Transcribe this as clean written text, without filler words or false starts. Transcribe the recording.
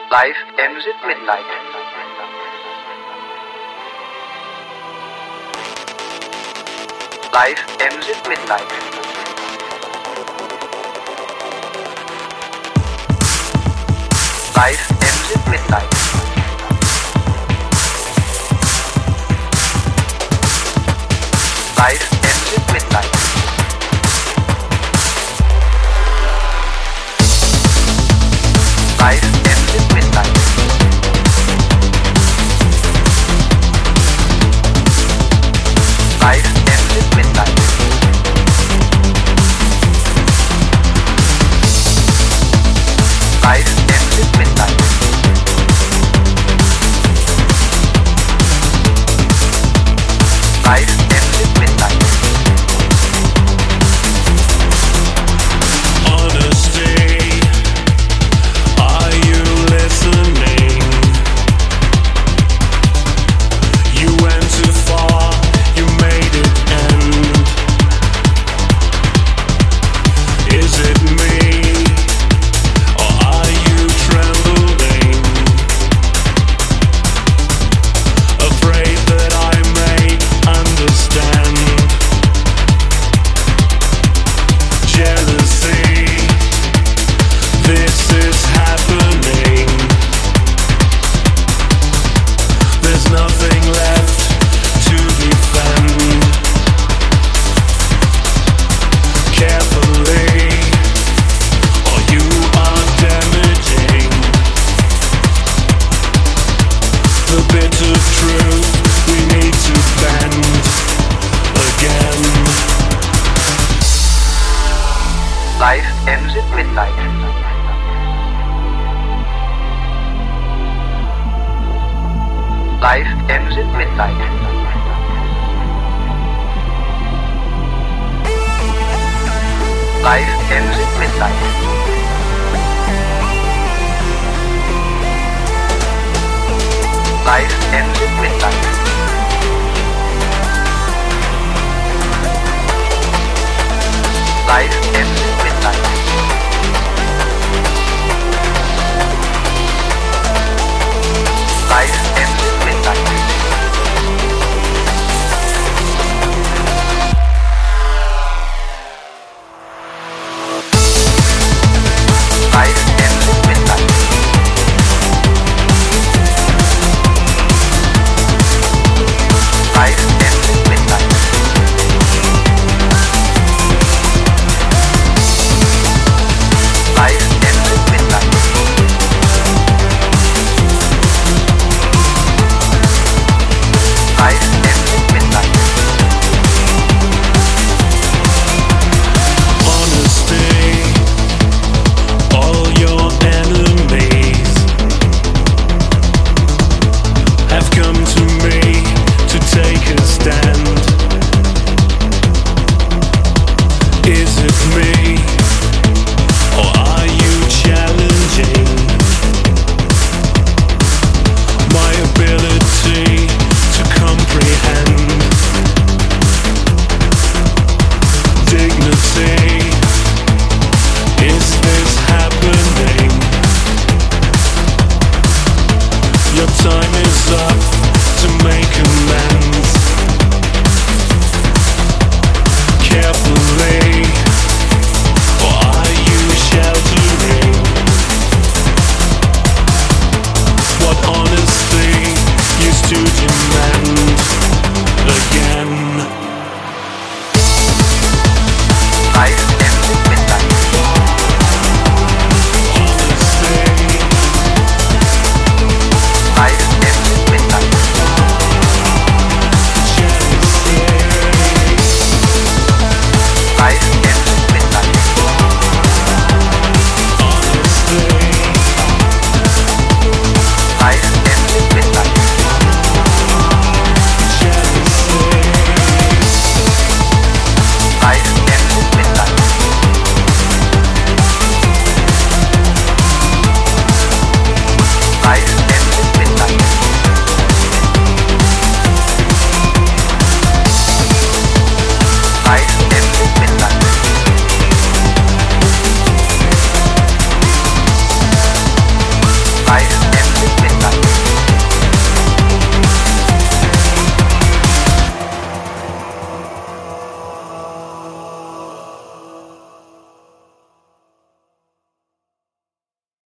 Life ends at midnight. Life ends at midnight. Life ends at midnight. Life ends at midnight. Life ends at midnight. Life ends at midnight. Life ends at midnight. Life ends at midnight. Honesty, are you listening? You went too far, you made it end. Is it me, or are you trembling? Afraid that I may understand. Jealousy, this is happening. There's nothing left to defend. Carefully, or you are damaging the bit of truth we need to bend again. Life ends at midnight. Life ends at midnight. Life ends at midnight. Life ends at midnight.